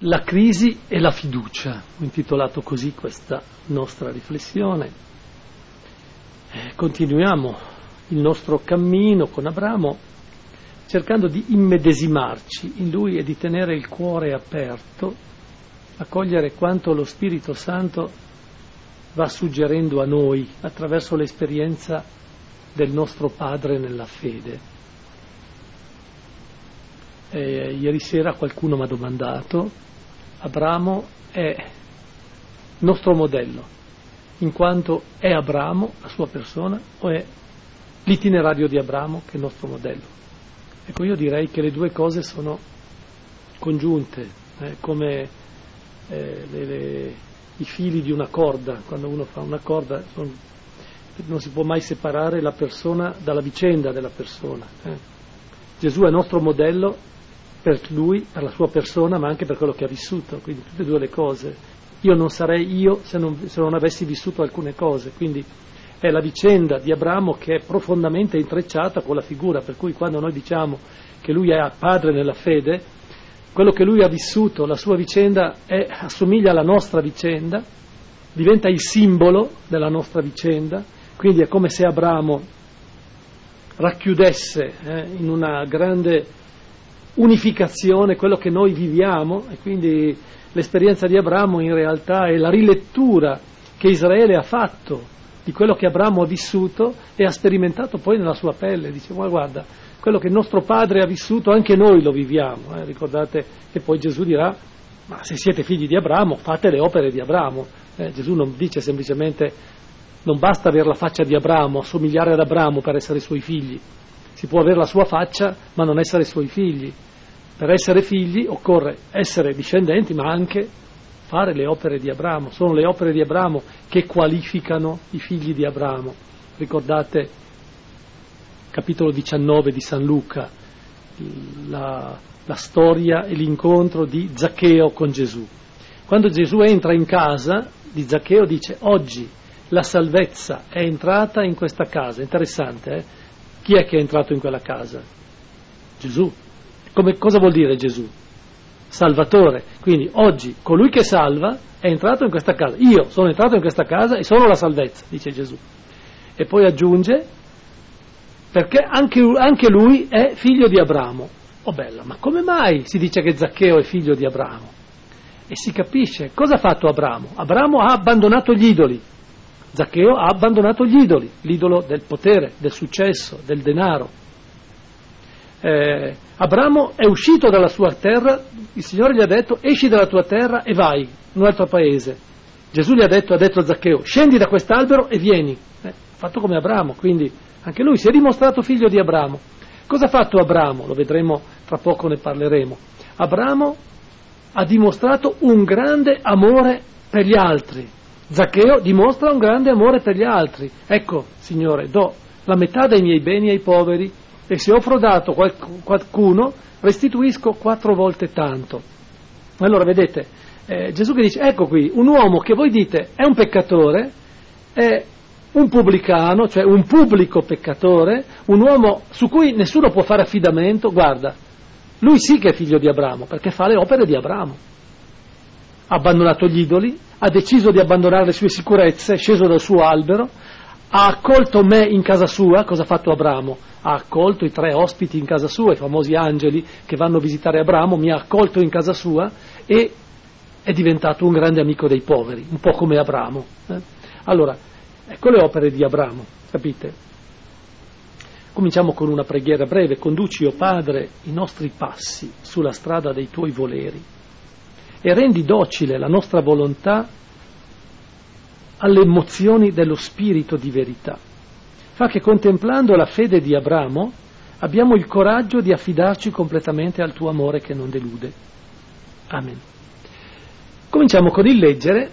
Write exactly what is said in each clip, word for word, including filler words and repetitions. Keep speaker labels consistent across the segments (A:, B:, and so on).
A: La crisi e la fiducia, ho intitolato così questa nostra riflessione. Eh, continuiamo il nostro cammino con Abramo cercando di immedesimarci in lui e di tenere il cuore aperto a cogliere quanto lo Spirito Santo va suggerendo a noi attraverso l'esperienza del nostro Padre nella fede. Eh, ieri sera qualcuno mi ha domandato: Abramo è nostro modello, in quanto è Abramo, la sua persona, o è l'itinerario di Abramo che è il nostro modello? Ecco, io direi che le due cose sono congiunte, eh, come eh, le, le, i fili di una corda. Quando uno fa una corda son, non si può mai separare la persona dalla vicenda della persona. Eh. Gesù è nostro modello per lui, per la sua persona, ma anche per quello che ha vissuto, quindi tutte e due le cose. Io non sarei io se non, se non avessi vissuto alcune cose, quindi è la vicenda di Abramo che è profondamente intrecciata con la figura, per cui quando noi diciamo che lui è padre nella fede, quello che lui ha vissuto, la sua vicenda, è, assomiglia alla nostra vicenda, diventa il simbolo della nostra vicenda, quindi è come se Abramo racchiudesse eh, in una grande unificazione quello che noi viviamo, e quindi l'esperienza di Abramo in realtà è la rilettura che Israele ha fatto di quello che Abramo ha vissuto e ha sperimentato poi nella sua pelle. Dice: ma guarda, quello che il nostro padre ha vissuto anche noi lo viviamo. Eh? Ricordate che poi Gesù dirà: ma se siete figli di Abramo fate le opere di Abramo. Eh, Gesù non dice semplicemente: non basta avere la faccia di Abramo, assomigliare ad Abramo per essere suoi figli. Si può avere la sua faccia ma non essere suoi figli. Per essere figli occorre essere discendenti ma anche fare le opere di Abramo. Sono le opere di Abramo che qualificano i figli di Abramo. Ricordate capitolo diciannove di San Luca, la, la storia e l'incontro di Zaccheo con Gesù. Quando Gesù entra in casa di Zaccheo dice: oggi la salvezza è entrata in questa casa. Interessante, eh? Chi è che è entrato in quella casa? Gesù. Come, cosa vuol dire Gesù? Salvatore. Quindi oggi colui che salva è entrato in questa casa. Io sono entrato in questa casa e sono la salvezza, dice Gesù. E poi aggiunge: perché anche, anche lui è figlio di Abramo. Oh bella, ma come mai si dice che Zaccheo è figlio di Abramo? E si capisce. Cosa ha fatto Abramo? Abramo ha abbandonato gli idoli. Zaccheo ha abbandonato gli idoli, l'idolo del potere, del successo, del denaro. Eh, Abramo è uscito dalla sua terra, il Signore gli ha detto: esci dalla tua terra e vai in un altro paese. Gesù gli ha detto, ha detto a Zaccheo: scendi da quest'albero e vieni. Eh, fatto come Abramo, quindi anche lui si è dimostrato figlio di Abramo. Cosa ha fatto Abramo? Lo vedremo tra poco, ne parleremo. Abramo ha dimostrato un grande amore per gli altri. Zaccheo dimostra un grande amore per gli altri. Ecco, Signore, do la metà dei miei beni ai poveri, e se ho frodato qualcuno restituisco quattro volte tanto. Allora vedete, eh, Gesù che dice: ecco qui un uomo che voi dite è un peccatore, è un pubblicano, cioè un pubblico peccatore, un uomo su cui nessuno può fare affidamento. Guarda, lui sì che è figlio di Abramo, perché fa le opere di Abramo. Ha abbandonato gli idoli, ha deciso di abbandonare le sue sicurezze, è sceso dal suo albero, ha accolto me in casa sua. Cosa ha fatto Abramo? Ha accolto i tre ospiti in casa sua, i famosi angeli che vanno a visitare Abramo, mi ha accolto in casa sua e è diventato un grande amico dei poveri, un po' come Abramo. Eh? Allora, ecco le opere di Abramo, capite? Cominciamo con una preghiera breve. Conduci, o Padre, i nostri passi sulla strada dei tuoi voleri e rendi docile la nostra volontà alle emozioni dello spirito di verità. Fa che contemplando la fede di Abramo abbiamo il coraggio di affidarci completamente al tuo amore che non delude. Amen. Cominciamo con il leggere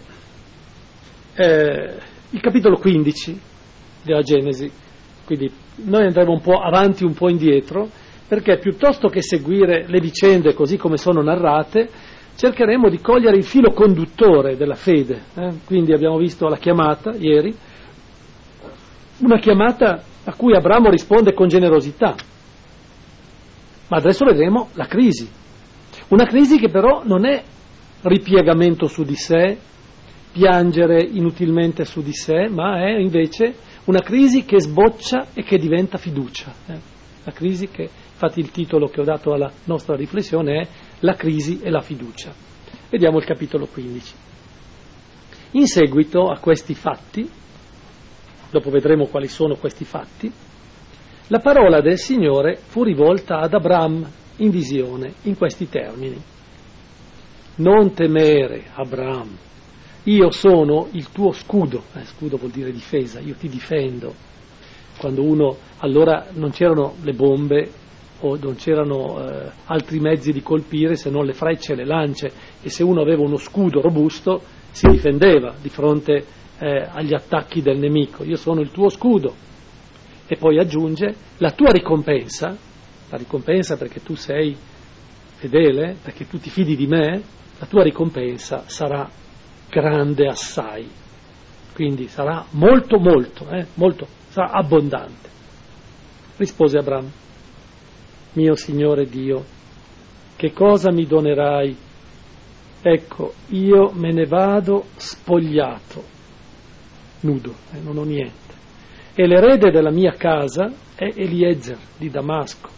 A: eh, il capitolo quindici della Genesi. Quindi noi andremo un po' avanti, un po' indietro, perché piuttosto che seguire le vicende così come sono narrate, cercheremo di cogliere il filo conduttore della fede. Eh? Quindi abbiamo visto la chiamata ieri, una chiamata a cui Abramo risponde con generosità. Ma adesso vedremo la crisi. Una crisi che però non è ripiegamento su di sé, piangere inutilmente su di sé, ma è invece una crisi che sboccia e che diventa fiducia. Eh? La crisi che, infatti il titolo che ho dato alla nostra riflessione è La crisi e la fiducia. Vediamo il capitolo quindici. In seguito a questi fatti, dopo vedremo quali sono questi fatti, la parola del Signore fu rivolta ad Abram in visione, in questi termini. Non temere, Abram, io sono il tuo scudo, eh, scudo vuol dire difesa, io ti difendo. Quando uno, allora non c'erano le bombe o non c'erano eh, altri mezzi di colpire se non le frecce e le lance, e se uno aveva uno scudo robusto si difendeva di fronte eh, agli attacchi del nemico. Io sono il tuo scudo. E poi aggiunge la tua ricompensa, la ricompensa perché tu sei fedele, perché tu ti fidi di me, la tua ricompensa sarà grande assai, quindi sarà molto molto, eh, molto, sarà abbondante. Rispose Abram, mio Signore Dio, che cosa mi donerai? Ecco, io me ne vado spogliato, nudo, eh, non ho niente. E l'erede della mia casa è Eliezer di Damasco.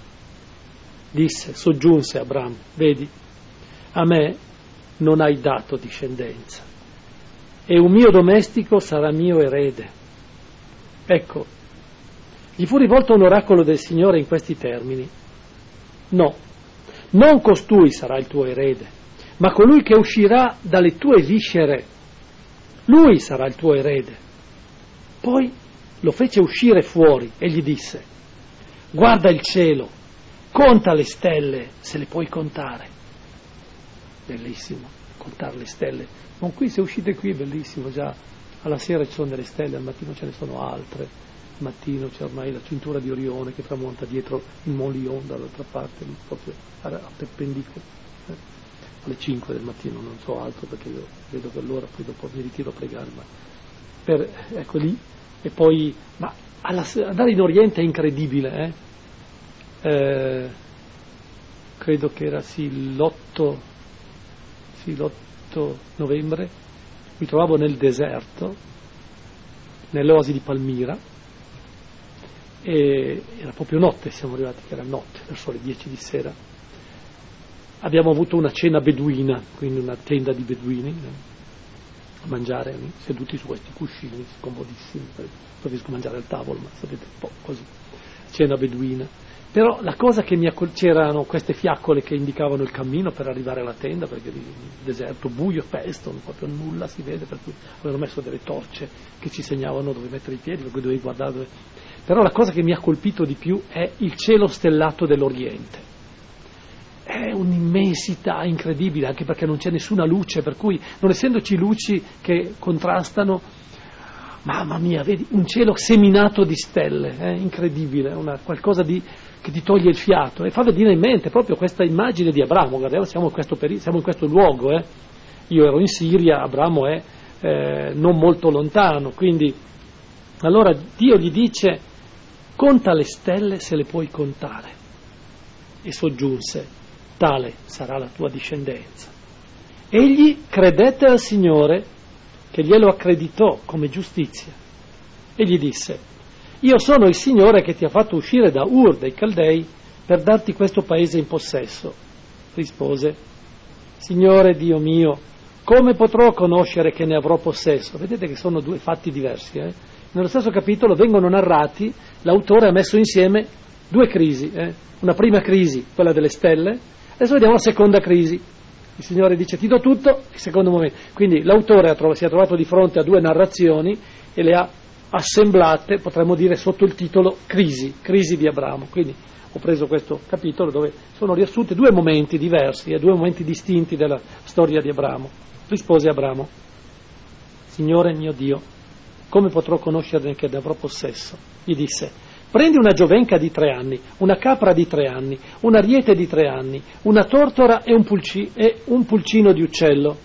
A: Disse, soggiunse Abram, vedi, a me non hai dato discendenza, e un mio domestico sarà mio erede. Ecco, gli fu rivolto un oracolo del Signore in questi termini. No, non costui sarà il tuo erede, ma colui che uscirà dalle tue viscere, lui sarà il tuo erede. Poi lo fece uscire fuori e gli disse, guarda il cielo, conta le stelle se le puoi contare. Bellissimo, contare le stelle. Non qui, se uscite qui è bellissimo, già alla sera ci sono delle stelle, al mattino ce ne sono altre, al mattino c'è ormai la cintura di Orione che tramonta dietro il Mont Lion dall'altra parte, proprio a, a perpendicolo. Eh? Alle cinque del mattino, non so altro perché io vedo per l'ora, poi dopo mi ritiro a pregare, ma per, ecco lì. E poi, ma alla, andare in Oriente è incredibile, eh? Eh, credo che era sì l'otto, sì, l'otto novembre, mi trovavo nel deserto, nell'oasi di Palmira, e era proprio notte, siamo arrivati che era notte, verso le dieci di sera. Abbiamo avuto una cena beduina, quindi una tenda di beduini, eh? A mangiare seduti su questi cuscini scomodissimi, non riesco a mangiare al tavolo, ma sapete, un po' così, cena beduina. Però la cosa che mi accol- c'erano queste fiaccole che indicavano il cammino per arrivare alla tenda, perché il deserto buio, pesto, proprio nulla si vede, per cui avevano messo delle torce che ci segnavano dove mettere i piedi, per cui dovevi guardare dove... Però la cosa che mi ha colpito di più è il cielo stellato dell'Oriente. È un'immensità incredibile, anche perché non c'è nessuna luce, per cui non essendoci luci che contrastano, mamma mia, vedi un cielo seminato di stelle, è incredibile, una, qualcosa di, che ti toglie il fiato e fa venire in mente proprio questa immagine di Abramo. Guardiamo, siamo in questo, peri- siamo in questo luogo, eh. Io ero in Siria, Abramo è eh, non molto lontano, quindi allora Dio gli dice conta le stelle se le puoi contare, e soggiunse tale sarà la tua discendenza. Egli credette al Signore che glielo accreditò come giustizia e gli disse io sono il Signore che ti ha fatto uscire da Ur dei Caldei per darti questo paese in possesso. Rispose Signore Dio mio, come potrò conoscere che ne avrò possesso? Vedete che sono due fatti diversi, eh? Nello stesso capitolo vengono narrati, l'autore ha messo insieme due crisi, eh? Una prima crisi, quella delle stelle. Adesso vediamo la seconda crisi. Il Signore dice ti do tutto, il secondo momento. Quindi l'autore ha trovato, si è trovato di fronte a due narrazioni e le ha assemblate, potremmo dire, sotto il titolo crisi, crisi di Abramo. Quindi ho preso questo capitolo dove sono riassunti due momenti diversi e due momenti distinti della storia di Abramo. Rispose Abramo, Signore mio Dio, come potrò conoscerne che ne avrò possesso? Gli disse, prendi una giovenca di tre anni, una capra di tre anni, un ariete di tre anni, una tortora e un, pulci- e un pulcino di uccello.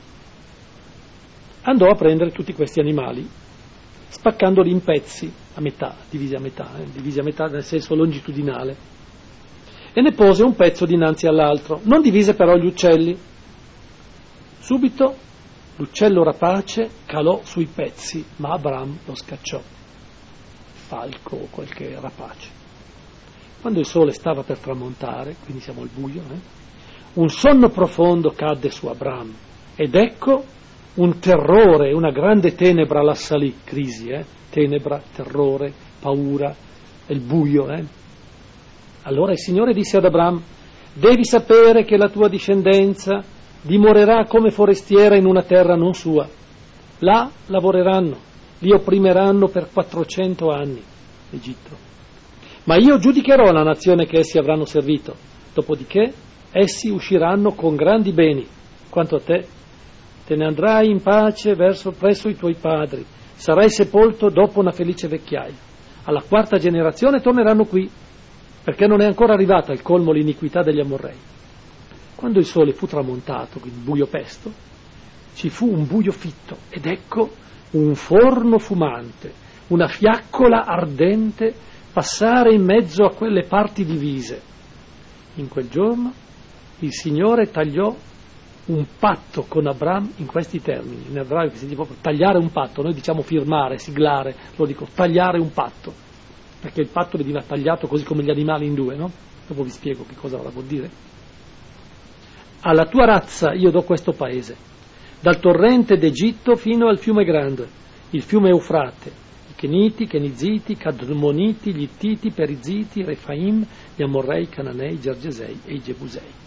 A: Andò a prendere tutti questi animali, spaccandoli in pezzi, a metà, divisi a metà, eh, divisi a metà nel senso longitudinale, e ne pose un pezzo dinanzi all'altro, non divise però gli uccelli. Subito l'uccello rapace calò sui pezzi, ma Abram lo scacciò, falco o qualche rapace. Quando il sole stava per tramontare, quindi siamo al buio, eh, un sonno profondo cadde su Abram, ed ecco un terrore, una grande tenebra l'assalì, crisi, eh, tenebra, terrore, paura, il buio. Eh. Allora il Signore disse ad Abram: devi sapere che la tua discendenza dimorerà come forestiera in una terra non sua. Là lavoreranno, li opprimeranno per quattrocento anni, Egitto. Ma io giudicherò la nazione che essi avranno servito, dopodiché essi usciranno con grandi beni. Quanto a te, te ne andrai in pace verso presso i tuoi padri, sarai sepolto dopo una felice vecchiaia. Alla quarta generazione torneranno qui, perché non è ancora arrivata al colmo l'iniquità degli Amorrei. Quando il sole fu tramontato, quindi buio pesto, ci fu un buio fitto, ed ecco un forno fumante, una fiaccola ardente passare in mezzo a quelle parti divise. In quel giorno il Signore tagliò un patto con Abram in questi termini. In ebraico si dice proprio tagliare un patto, noi diciamo firmare, siglare, lo dico tagliare un patto, perché il patto veniva tagliato così come gli animali in due, no? Dopo vi spiego che cosa vuol dire. Alla tua razza io do questo paese, dal torrente d'Egitto fino al fiume grande, il fiume Eufrate, i Keniti, Keniziti, Cadmoniti, gli Ittiti, Periziti, Refaim, gli Amorrei, Cananei, Gergesei e i Gebusei.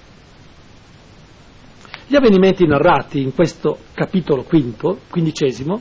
A: Gli avvenimenti narrati in questo capitolo quinto, quindicesimo,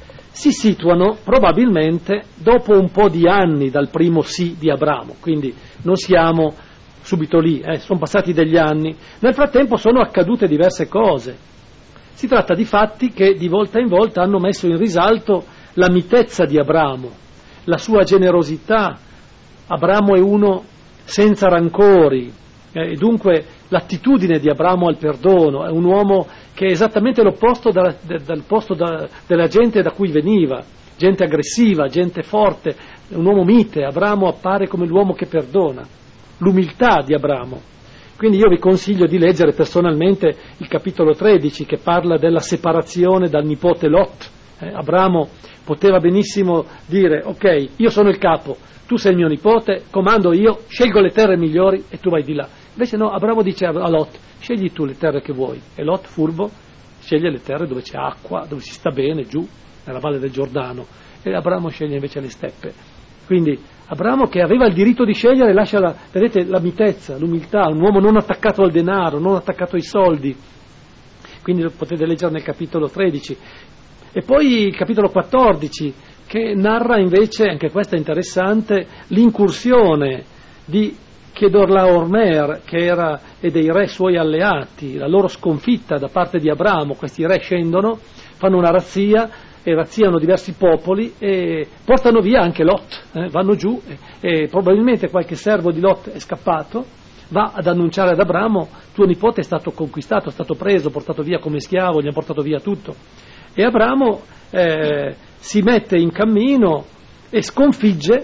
A: si situano probabilmente dopo un po' di anni dal primo sì di Abramo, quindi non siamo subito lì, eh, sono passati degli anni. Nel frattempo sono accadute diverse cose. Si tratta di fatti che di volta in volta hanno messo in risalto la mitezza di Abramo, la sua generosità. Abramo è uno senza rancori, eh, e dunque l'attitudine di Abramo al perdono, è un uomo che è esattamente l'opposto da, da, dal posto da, della gente da cui veniva, gente aggressiva, gente forte, un uomo mite. Abramo appare come l'uomo che perdona, l'umiltà di Abramo. Quindi io vi consiglio di leggere personalmente il capitolo tredici, che parla della separazione dal nipote Lot. Eh, Abramo poteva benissimo dire: ok, io sono il capo, tu sei il mio nipote, comando io, scelgo le terre migliori e tu vai di là. Invece no, Abramo dice a Lot: scegli tu le terre che vuoi. E Lot, furbo, sceglie le terre dove c'è acqua, dove si sta bene, giù nella valle del Giordano, e Abramo sceglie invece le steppe. Quindi Abramo, che aveva il diritto di scegliere, lascia la, vedete, la mitezza, l'umiltà, un uomo non attaccato al denaro, non attaccato ai soldi. Quindi lo potete leggere nel capitolo tredici. E poi il capitolo quattordici, che narra invece, anche questa è interessante, l'incursione di Chedorlaomer, che era, e dei re suoi alleati, la loro sconfitta da parte di Abramo. Questi re scendono, fanno una razzia, e razziano diversi popoli e portano via anche Lot, eh, vanno giù e, e probabilmente qualche servo di Lot è scappato, va ad annunciare ad Abramo: tuo nipote è stato conquistato, è stato preso, portato via come schiavo, gli hanno portato via tutto. E Abramo eh, si mette in cammino e sconfigge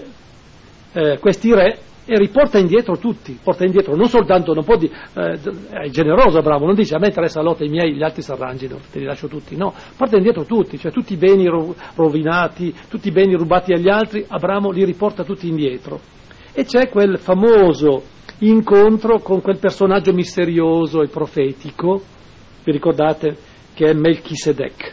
A: eh, questi re e riporta indietro tutti, porta indietro non soltanto, non può di, eh, è generoso Abramo, non dice: a me interessa Lot e i miei, gli altri si arrangino, te li lascio tutti, no, porta indietro tutti, cioè tutti i beni rovinati, tutti i beni rubati agli altri, Abramo li riporta tutti indietro. E c'è quel famoso incontro con quel personaggio misterioso e profetico, vi ricordate, che è Melchisedec.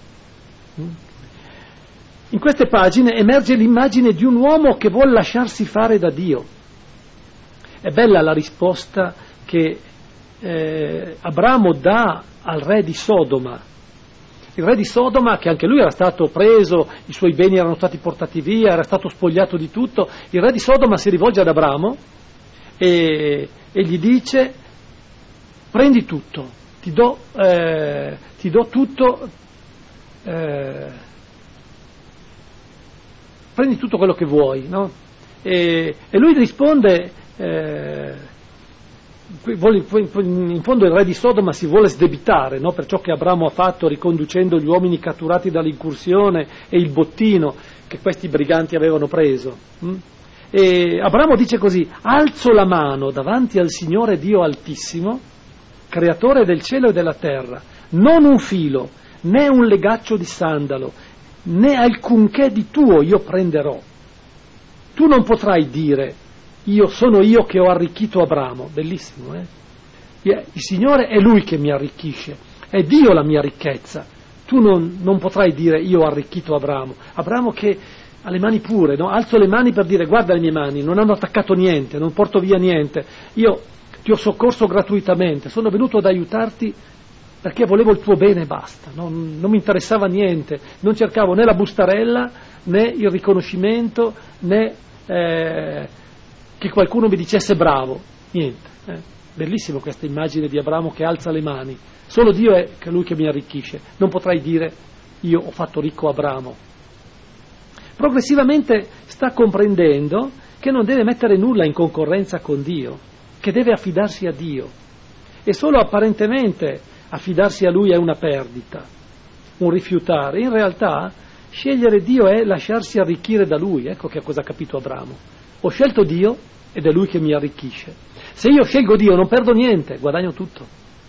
A: In queste pagine emerge l'immagine di un uomo che vuole lasciarsi fare da Dio. È bella la risposta che eh, Abramo dà al re di Sodoma. Il re di Sodoma, che anche lui era stato preso, i suoi beni erano stati portati via, era stato spogliato di tutto. Il re di Sodoma si rivolge ad Abramo e, e gli dice: prendi tutto, ti do, eh, ti do tutto, eh, prendi tutto quello che vuoi, no? E, e lui risponde: Eh, in fondo il re di Sodoma si vuole sdebitare, no, per ciò che Abramo ha fatto riconducendo gli uomini catturati dall'incursione e il bottino che questi briganti avevano preso. E Abramo dice così: alzo la mano davanti al Signore Dio Altissimo, creatore del cielo e della terra, non un filo, né un legaccio di sandalo, né alcunché di tuo io prenderò. Tu non potrai dire, io sono io che ho arricchito Abramo. Bellissimo, eh? Il Signore è Lui che mi arricchisce, è Dio la mia ricchezza. Tu non, non potrai dire, io ho arricchito Abramo. Abramo che ha le mani pure, no? Alzo le mani per dire, guarda le mie mani, non hanno attaccato niente, non porto via niente. Io ti ho soccorso gratuitamente, sono venuto ad aiutarti perché volevo il tuo bene e basta, non, non mi interessava niente, non cercavo né la bustarella, né il riconoscimento, né eh, che qualcuno mi dicesse bravo, niente. Eh. Bellissimo questa immagine di Abramo che alza le mani, solo Dio è lui che mi arricchisce, non potrai dire io ho fatto ricco Abramo. Progressivamente sta comprendendo che non deve mettere nulla in concorrenza con Dio, che deve affidarsi a Dio, e solo apparentemente affidarsi a Lui è una perdita, un rifiutare. In realtà scegliere Dio è lasciarsi arricchire da Lui. Ecco che cosa ha capito Abramo: ho scelto Dio ed è Lui che mi arricchisce. Se io scelgo Dio non perdo niente, guadagno tutto,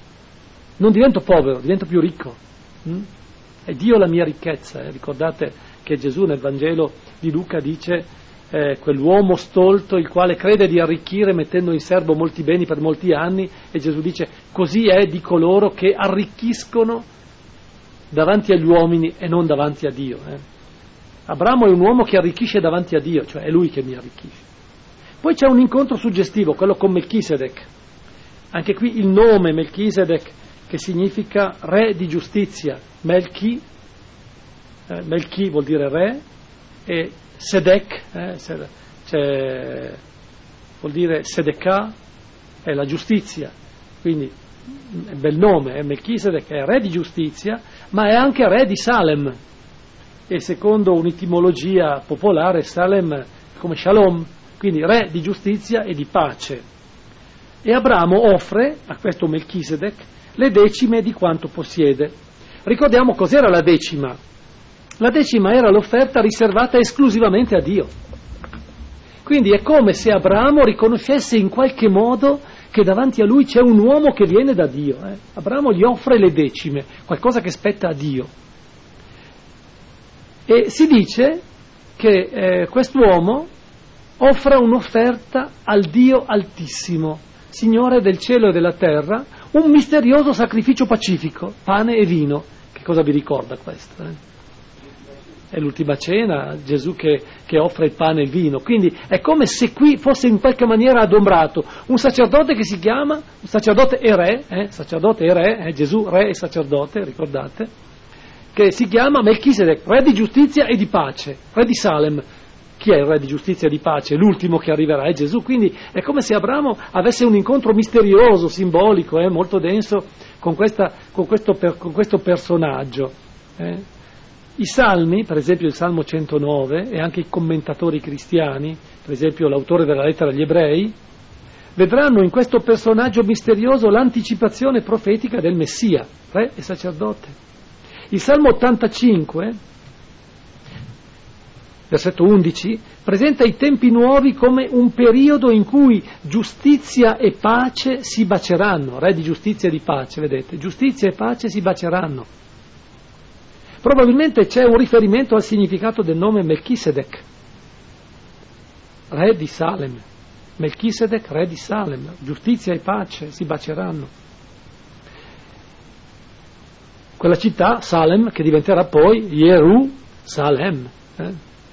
A: non divento povero, divento più ricco. Mm? È Dio la mia ricchezza. Eh? Ricordate che Gesù nel Vangelo di Luca dice Eh, quell'uomo stolto il quale crede di arricchire mettendo in serbo molti beni per molti anni, e Gesù dice così è di coloro che arricchiscono davanti agli uomini e non davanti a Dio. eh. Abramo è un uomo che arricchisce davanti a Dio, cioè è lui che mi arricchisce. Poi c'è un incontro suggestivo, quello con Melchisedec. Anche qui il nome Melchisedec, che significa re di giustizia. Melchi, eh, Melchi vuol dire re, e Sedec, eh, cioè, vuol dire Sedekah, è la giustizia, quindi è un bel nome, eh, Melchisedec è re di giustizia, ma è anche re di Salem, e secondo un'etimologia popolare Salem è come Shalom, quindi re di giustizia e di pace. E Abramo offre a questo Melchisedec le decime di quanto possiede. Ricordiamo cos'era la decima. La decima era l'offerta riservata esclusivamente a Dio. Quindi è come se Abramo riconoscesse in qualche modo che davanti a lui c'è un uomo che viene da Dio. Eh? Abramo gli offre le decime, qualcosa che spetta a Dio. E si dice che eh, quest'uomo offra un'offerta al Dio Altissimo, Signore del cielo e della terra, un misterioso sacrificio pacifico, pane e vino. Che cosa vi ricorda questo? Eh? È l'ultima cena, Gesù che, che offre il pane e il vino, quindi è come se qui fosse in qualche maniera adombrato un sacerdote che si chiama, un sacerdote e re, eh, sacerdote e re, eh, Gesù re e sacerdote, ricordate, che si chiama Melchisedec, re di giustizia e di pace, re di Salem. Chi è il re di giustizia e di pace? L'ultimo che arriverà è Gesù, quindi è come se Abramo avesse un incontro misterioso, simbolico, eh, molto denso con, questa, con, questo, per, con questo personaggio. Eh. I salmi, per esempio il Salmo centonove, e anche i commentatori cristiani, per esempio l'autore della lettera agli ebrei, vedranno in questo personaggio misterioso l'anticipazione profetica del Messia, re e sacerdote. Il Salmo ottantacinque, versetto undici, presenta i tempi nuovi come un periodo in cui giustizia e pace si baceranno, re di giustizia e di pace, vedete, giustizia e pace si baceranno. Probabilmente c'è un riferimento al significato del nome Melchisedec, re di Salem. Melchisedec, re di Salem, giustizia e pace si baceranno. Quella città, Salem, che diventerà poi Gerusalemme, eh?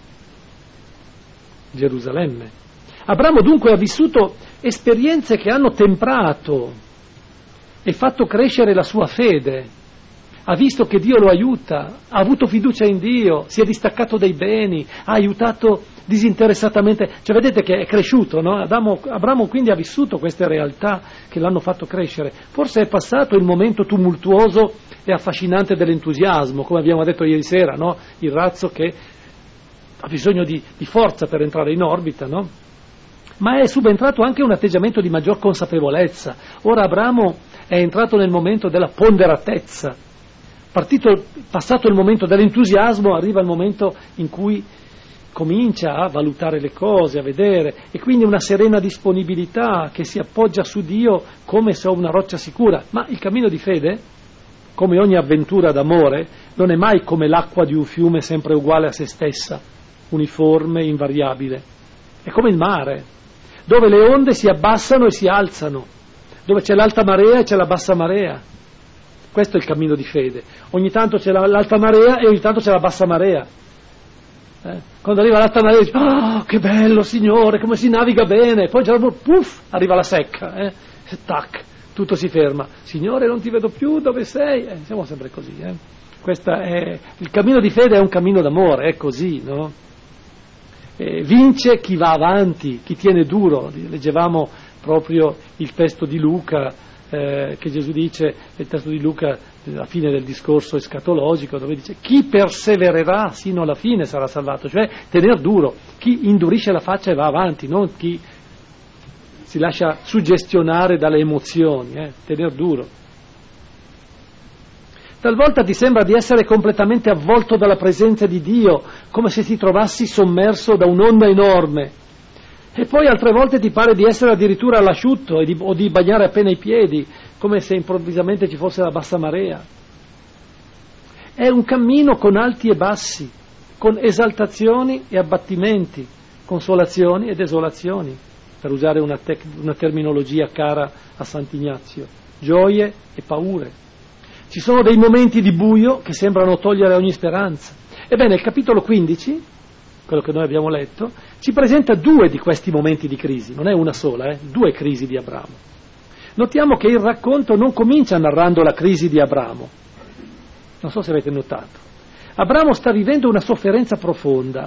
A: Gerusalemme. Abramo dunque ha vissuto esperienze che hanno temprato e fatto crescere la sua fede. Ha visto che Dio lo aiuta, ha avuto fiducia in Dio, si è distaccato dai beni, ha aiutato disinteressatamente, cioè vedete che è cresciuto, no? Abramo, Abramo quindi ha vissuto queste realtà che l'hanno fatto crescere. Forse è passato il momento tumultuoso e affascinante dell'entusiasmo, come abbiamo detto ieri sera, no? Il razzo che ha bisogno di, di forza per entrare in orbita, no? Ma è subentrato anche un atteggiamento di maggior consapevolezza. Ora Abramo è entrato nel momento della ponderatezza. Partito, passato il momento dell'entusiasmo, arriva il momento in cui comincia a valutare le cose, a vedere, e quindi una serena disponibilità che si appoggia su Dio come su una roccia sicura. Ma il cammino di fede come ogni avventura d'amore, non è mai come l'acqua di un fiume sempre uguale a se stessa, uniforme, invariabile. È come il mare, dove le onde si abbassano e si alzano, dove c'è l'alta marea e c'è la bassa marea. Questo è il cammino di fede. Ogni tanto c'è la, l'alta marea e ogni tanto c'è la bassa marea. Eh? Quando arriva l'alta marea dici, oh, che bello Signore, come si naviga bene, poi già puff, arriva la secca, eh? E tac, tutto si ferma. Signore, non ti vedo più, dove sei? Eh, siamo sempre così. Eh? Questa è, il cammino di fede è un cammino d'amore, è così, no? Eh, vince chi va avanti, chi tiene duro. Leggevamo proprio il testo di Luca, eh, che Gesù dice, il testo di Luca alla fine del discorso escatologico, dove dice chi persevererà sino alla fine sarà salvato, cioè tener duro, chi indurisce la faccia e va avanti, non chi si lascia suggestionare dalle emozioni, eh, tener duro. Talvolta ti sembra di essere completamente avvolto dalla presenza di Dio, come se ti trovassi sommerso da un'onda enorme, e poi altre volte ti pare di essere addirittura all'asciutto e di, o di bagnare appena i piedi, come se improvvisamente ci fosse la bassa marea. È un cammino con alti e bassi, con esaltazioni e abbattimenti, consolazioni e desolazioni, per usare una, tec- una terminologia cara a Sant'Ignazio, gioie e paure. Ci sono dei momenti di buio che sembrano togliere ogni speranza. Ebbene, il capitolo quindici, quello che noi abbiamo letto, ci presenta due di questi momenti di crisi, non è una sola, eh? Due crisi di Abramo. Notiamo che il racconto non comincia narrando la crisi di Abramo. Non so se avete notato. Abramo sta vivendo una sofferenza profonda.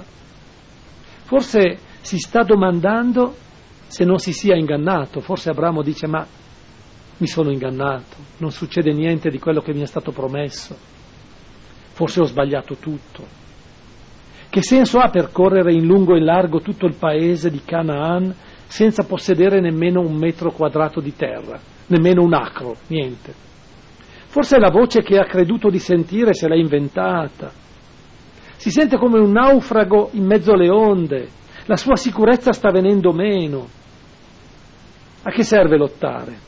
A: Forse si sta domandando se non si sia ingannato. Forse Abramo dice, ma mi sono ingannato, non succede niente di quello che mi è stato promesso. Forse ho sbagliato tutto. Che senso ha percorrere in lungo e in largo tutto il paese di Canaan senza possedere nemmeno un metro quadrato di terra, nemmeno un acro, niente? Forse la voce che ha creduto di sentire se l'ha inventata. Si sente come un naufrago in mezzo alle onde, la sua sicurezza sta venendo meno. A che serve lottare?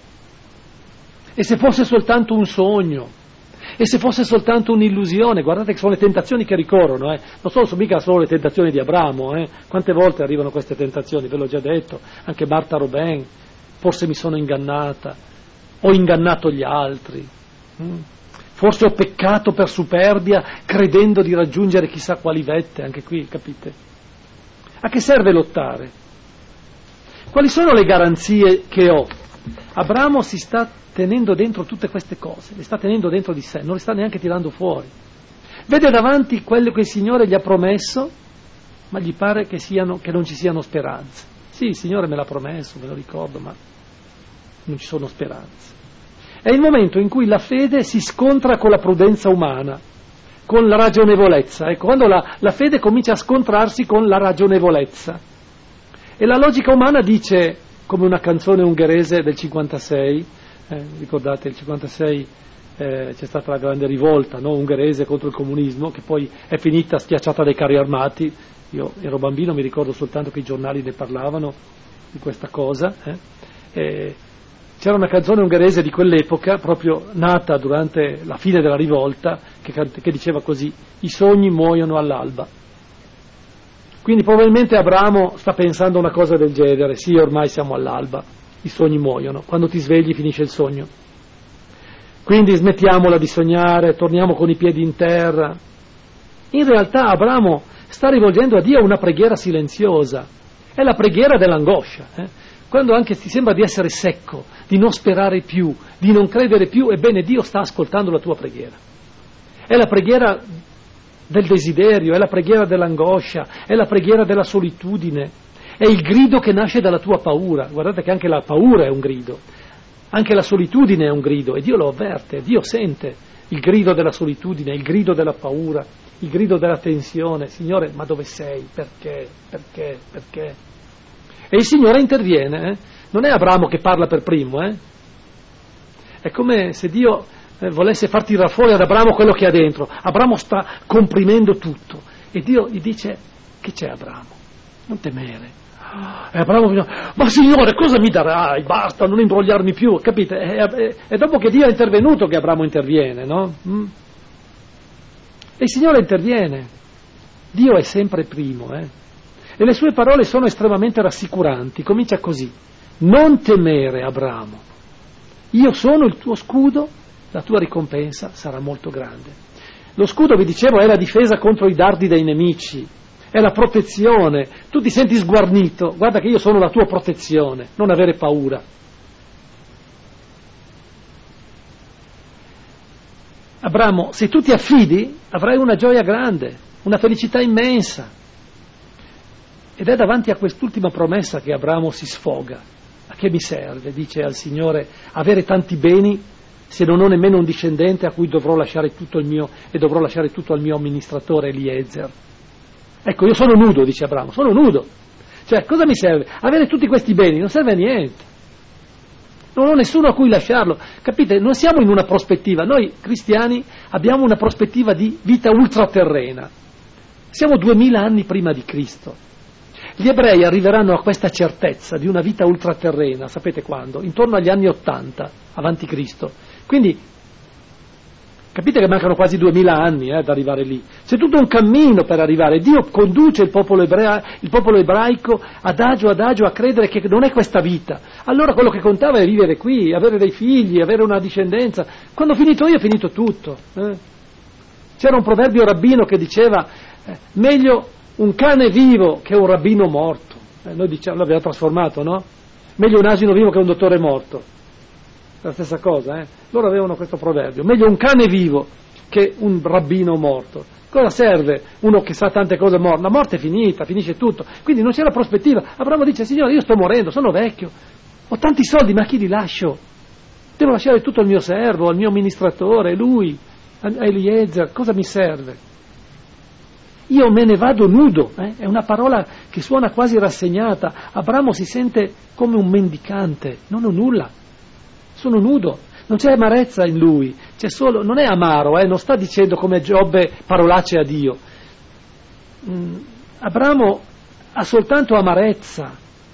A: E se fosse soltanto un sogno? E se fosse soltanto un'illusione? Guardate che sono le tentazioni che ricorrono, eh. Non sono mica solo le tentazioni di Abramo, eh. Quante volte arrivano queste tentazioni, ve l'ho già detto, anche Marta Robin, forse mi sono ingannata, ho ingannato gli altri, mm. forse ho peccato per superbia credendo di raggiungere chissà quali vette, anche qui, capite? A che serve lottare? Quali sono le garanzie che ho? Abramo si sta tenendo dentro tutte queste cose, le sta tenendo dentro di sé, non le sta neanche tirando fuori. Vede davanti quello che il Signore gli ha promesso, ma gli pare che, siano, che non ci siano speranze. Sì, il Signore me l'ha promesso, me lo ricordo, ma non ci sono speranze. È il momento in cui la fede si scontra con la prudenza umana, con la ragionevolezza. Ecco, quando la, la fede comincia a scontrarsi con la ragionevolezza. E la logica umana dice, come una canzone ungherese del cinquantasei, Eh, ricordate, il cinquantasei eh, c'è stata la grande rivolta, no? Ungherese contro il comunismo, che poi è finita schiacciata dai carri armati. Io ero bambino, mi ricordo soltanto che i giornali ne parlavano di questa cosa. Eh. E c'era una canzone ungherese di quell'epoca, proprio nata durante la fine della rivolta, che, che diceva così: i sogni muoiono all'alba. Quindi probabilmente Abramo sta pensando una cosa del genere: sì, ormai siamo all'alba. I sogni muoiono, quando ti svegli finisce il sogno. Quindi smettiamola di sognare, torniamo con i piedi in terra. In realtà Abramo sta rivolgendo a Dio una preghiera silenziosa, è la preghiera dell'angoscia. Eh? Quando anche ti sembra di essere secco, di non sperare più, di non credere più, ebbene Dio sta ascoltando la tua preghiera. È la preghiera del desiderio, è la preghiera dell'angoscia, è la preghiera della solitudine. È il grido che nasce dalla tua paura. Guardate che anche la paura è un grido, anche la solitudine è un grido, e Dio lo avverte, Dio sente il grido della solitudine, il grido della paura, il grido della tensione. Signore, ma dove sei? Perché? Perché? Perché? E il Signore interviene, eh? Non è Abramo che parla per primo, eh? È come se Dio eh, volesse far tirare fuori ad Abramo quello che ha dentro. Abramo sta comprimendo tutto, e Dio gli dice: che c'è, Abramo? Non temere. E Abramo dice, ma Signore, cosa mi darai? Basta, non imbrogliarmi più, capite? E, e, e dopo che Dio è intervenuto che Abramo interviene, no? Mm? E il Signore interviene. Dio è sempre primo, eh? E le sue parole sono estremamente rassicuranti. Comincia così: non temere, Abramo, io sono il tuo scudo, la tua ricompensa sarà molto grande. Lo scudo, vi dicevo, è la difesa contro i dardi dei nemici, è la protezione. Tu ti senti sguarnito, guarda che io sono la tua protezione, non avere paura. Abramo, se tu ti affidi, avrai una gioia grande, una felicità immensa. Ed è davanti a quest'ultima promessa che Abramo si sfoga. A che mi serve, dice al Signore, avere tanti beni se non ho nemmeno un discendente a cui dovrò lasciare tutto il mio e dovrò lasciare tutto al mio amministratore Eliezer. Ecco, io sono nudo, dice Abramo, sono nudo. Cioè, cosa mi serve? Avere tutti questi beni non serve a niente. Non ho nessuno a cui lasciarlo. Capite? Non siamo in una prospettiva. Noi cristiani abbiamo una prospettiva di vita ultraterrena. Siamo duemila anni prima di Cristo. Gli ebrei arriveranno a questa certezza di una vita ultraterrena, sapete quando? Intorno agli anni ottanta, avanti Cristo. Quindi, capite che mancano quasi duemila anni eh, ad arrivare lì. C'è tutto un cammino per arrivare. Dio conduce il popolo, ebrea, il popolo ebraico adagio adagio a credere che non è questa vita. Allora quello che contava è vivere qui, avere dei figli, avere una discendenza. Quando ho finito io, è finito tutto. Eh. C'era un proverbio rabbino che diceva eh, meglio un cane vivo che un rabbino morto. Eh, noi diciamo, l'abbiamo trasformato, no? Meglio un asino vivo che un dottore morto. È la stessa cosa, eh? Loro avevano questo proverbio. Meglio un cane vivo che un rabbino morto. Cosa serve uno che sa tante cose morte? La morte è finita, finisce tutto. Quindi non c'è la prospettiva. Abramo dice, Signore, io sto morendo, sono vecchio, ho tanti soldi, ma a chi li lascio? Devo lasciare tutto al mio servo, al mio amministratore, lui, a Eliezer, cosa mi serve? Io me ne vado nudo, eh? È una parola che suona quasi rassegnata. Abramo si sente come un mendicante, non ho nulla, sono nudo, non c'è amarezza in lui, c'è solo, non è amaro, eh? Non sta dicendo come Giobbe parolacce a Dio. Mm, Abramo ha soltanto amarezza,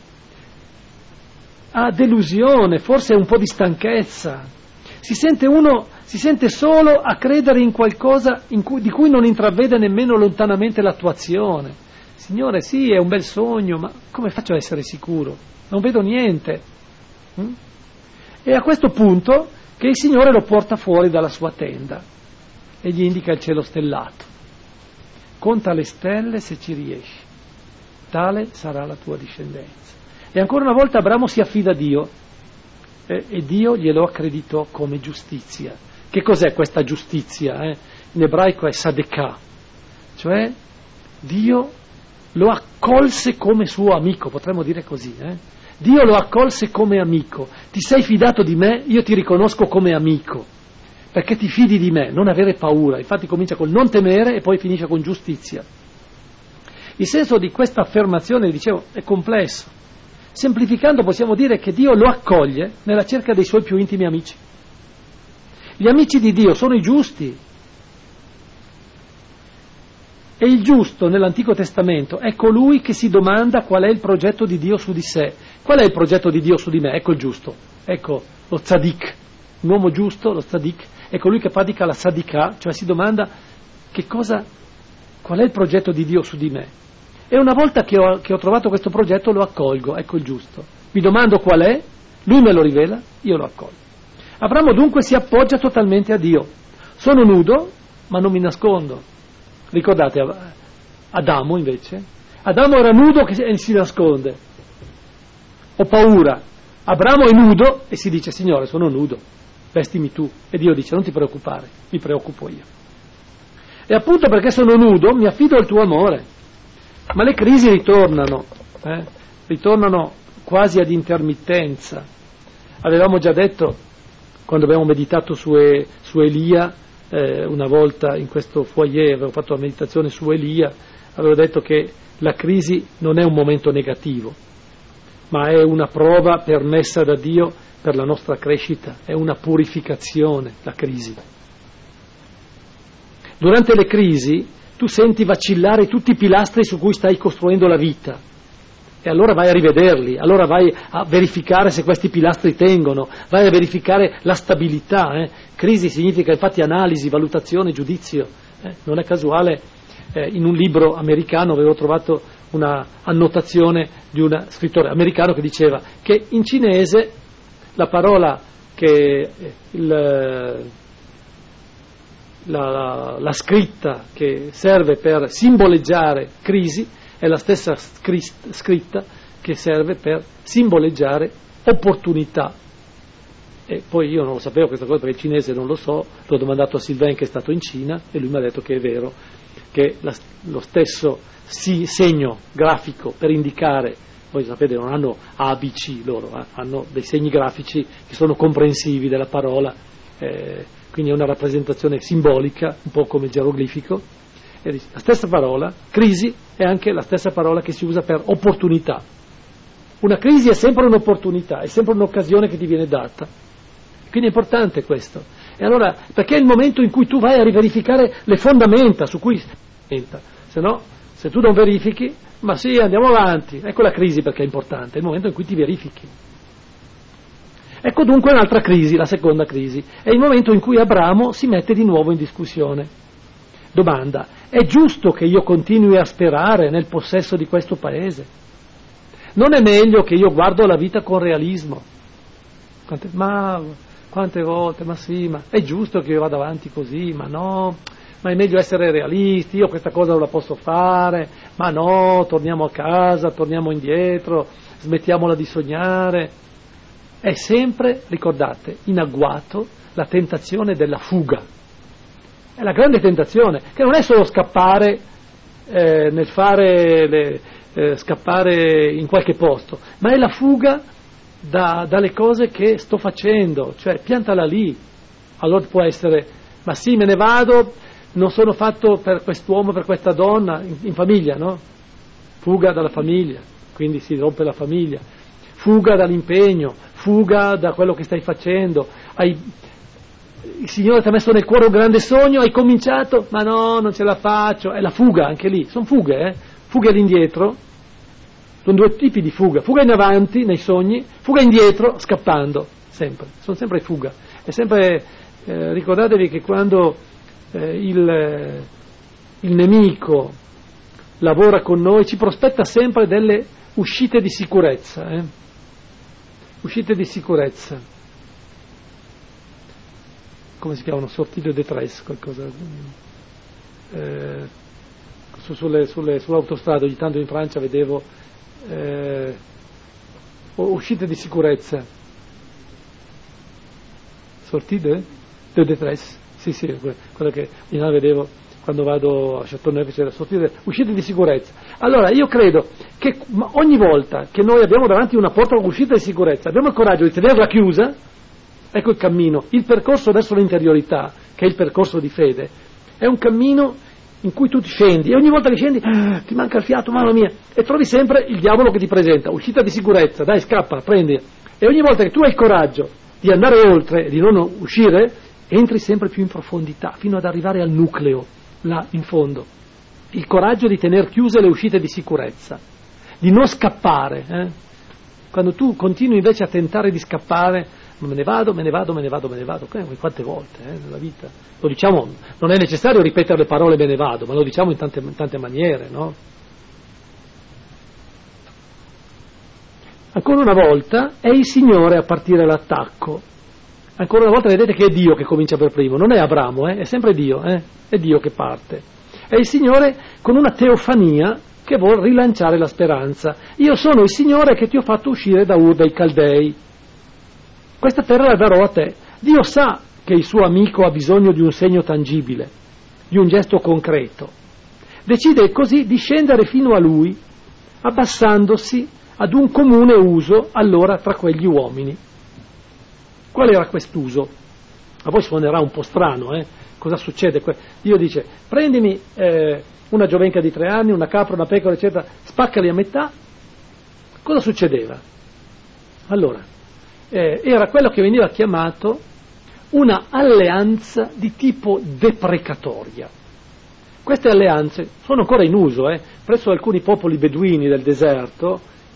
A: ha delusione, forse un po' di stanchezza. Si sente uno, si sente solo a credere in qualcosa in cui, di cui non intravede nemmeno lontanamente l'attuazione. Signore, sì, è un bel sogno, ma come faccio a essere sicuro? Non vedo niente. Mm? E a questo punto che il Signore lo porta fuori dalla sua tenda e gli indica il cielo stellato. Conta le stelle se ci riesci, tale sarà la tua discendenza. E ancora una volta Abramo si affida a Dio. E Dio glielo accreditò come giustizia. Che cos'è questa giustizia? Eh? In ebraico è sadekah, cioè Dio lo accolse come suo amico, potremmo dire così. Eh? Dio lo accolse come amico. Ti sei fidato di me, io ti riconosco come amico, perché ti fidi di me, non avere paura. Infatti comincia col non temere e poi finisce con giustizia. Il senso di questa affermazione, dicevo, è complesso. Semplificando possiamo dire che Dio lo accoglie nella cerca dei suoi più intimi amici. Gli amici di Dio sono i giusti. E il giusto nell'Antico Testamento è colui che si domanda qual è il progetto di Dio su di sé. Qual è il progetto di Dio su di me? Ecco il giusto, ecco lo tzadik. Un uomo giusto, lo tzadik, è colui che pratica la sadikah, cioè si domanda che cosa, qual è il progetto di Dio su di me. E una volta che ho, che ho trovato questo progetto lo accolgo, ecco il giusto. Mi domando qual è, lui me lo rivela, io lo accolgo. Abramo dunque si appoggia totalmente a Dio. Sono nudo, ma non mi nascondo. Ricordate Adamo invece? Adamo era nudo e si nasconde. Ho paura. Abramo è nudo e si dice, Signore, sono nudo, vestimi tu. E Dio dice, non ti preoccupare, mi preoccupo io. E appunto perché sono nudo mi affido al tuo amore. Ma le crisi ritornano, eh? ritornano quasi ad intermittenza. Avevamo già detto, quando abbiamo meditato su, e, su Elia, eh, una volta in questo foyer, avevo fatto la meditazione su Elia, avevo detto che la crisi non è un momento negativo, ma è una prova permessa da Dio per la nostra crescita, è una purificazione, la crisi. Durante le crisi tu senti vacillare tutti i pilastri su cui stai costruendo la vita E allora vai a rivederli, allora vai a verificare se questi pilastri tengono, vai a verificare la stabilità. Eh. Crisi significa infatti analisi, valutazione, giudizio. Eh. Non è casuale, eh, in un libro americano avevo trovato una annotazione di un scrittore americano che diceva che in cinese la parola che il, la, la, la scritta che serve per simboleggiare crisi è la stessa scritta che serve per simboleggiare opportunità. E poi io non lo sapevo questa cosa perché il cinese non lo so, l'ho domandato a Sylvain che è stato in Cina e lui mi ha detto che è vero, che la, lo stesso si, segno grafico per indicare, voi sapete non hanno A, B, C loro, eh, hanno dei segni grafici che sono comprensivi della parola, eh, quindi è una rappresentazione simbolica, un po' come geroglifico. La stessa parola, crisi, è anche la stessa parola che si usa per opportunità. Una crisi è sempre un'opportunità, è sempre un'occasione che ti viene data. Quindi è importante questo. E allora, perché è il momento in cui tu vai a riverificare le fondamenta su cui se no, se tu non verifichi, ma sì, andiamo avanti. Ecco la crisi perché è importante, è il momento in cui ti verifichi. Ecco dunque un'altra crisi, la seconda crisi. È il momento in cui Abramo si mette di nuovo in discussione. Domanda, è giusto che io continui a sperare nel possesso di questo paese? Non è meglio che io guardo la vita con realismo? Quante, ma quante volte, ma sì, ma è giusto che io vada avanti così, ma no, ma è meglio essere realisti, io questa cosa non la posso fare, ma no, torniamo a casa, torniamo indietro, smettiamola di sognare. È sempre, ricordate, in agguato la tentazione della fuga. È la grande tentazione, che non è solo scappare eh, nel fare le, eh, scappare in qualche posto, ma è la fuga da, dalle cose che sto facendo, cioè piantala lì. Allora può essere, ma sì, me ne vado, non sono fatto per quest'uomo, per questa donna, in, in famiglia, no? Fuga dalla famiglia, quindi si rompe la famiglia, fuga dall'impegno, fuga da quello che stai facendo, hai il Signore ti ha messo nel cuore un grande sogno, hai cominciato, ma no, non ce la faccio, è la fuga anche lì, sono fughe, eh? Fuga all'indietro, sono due tipi di fuga, fuga in avanti nei sogni, fuga indietro scappando, sempre, sono sempre fuga, è sempre, eh, ricordatevi che quando eh, il, il nemico lavora con noi ci prospetta sempre delle uscite di sicurezza, eh? Uscite di sicurezza. Come si chiamano? Sortie de détresse, qualcosa. Eh, su, sulle, sulle, sull'autostrada, ogni tanto in Francia vedevo eh, uscite di sicurezza. Sortie de, de détresse, sì, sì, quella che io vedevo quando vado a Châteauneuf, c'era sortie de, uscite di sicurezza. Allora, io credo che ogni volta che noi abbiamo davanti una porta con uscita di sicurezza, abbiamo il coraggio di tenerla chiusa. Ecco il cammino, il percorso verso l'interiorità, che è il percorso di fede, è un cammino in cui tu ti scendi e ogni volta che scendi ah, ti manca il fiato, mamma mia, e trovi sempre il diavolo che ti presenta, uscita di sicurezza, dai scappa, prendi, e ogni volta che tu hai il coraggio di andare oltre e di non uscire, entri sempre più in profondità, fino ad arrivare al nucleo, là in fondo, il coraggio di tener chiuse le uscite di sicurezza, di non scappare, eh? Quando tu continui invece a tentare di scappare, me ne vado, me ne vado, me ne vado, me ne vado, quante volte eh, nella vita, lo diciamo, non è necessario ripetere le parole me ne vado, ma lo diciamo in tante, in tante maniere, no? Ancora una volta è il Signore a partire all'attacco, ancora una volta vedete che è Dio che comincia per primo, non è Abramo, eh, è sempre Dio, eh, è Dio che parte, è il Signore con una teofania che vuol rilanciare la speranza. Io sono il Signore che ti ho fatto uscire da Ur dei Caldei. Questa terra la darò a te. Dio sa che il suo amico ha bisogno di un segno tangibile, di un gesto concreto. Decide così di scendere fino a lui, abbassandosi ad un comune uso allora tra quegli uomini. Qual era quest'uso? A voi suonerà un po' strano, eh? Cosa succede? Dio dice, prendimi eh, una giovenca di tre anni, una capra, una pecora, eccetera, spaccali a metà. Cosa succedeva? Allora, Eh, era quello che veniva chiamato una alleanza di tipo deprecatoria. Queste alleanze sono ancora in uso, eh, presso alcuni popoli beduini del deserto,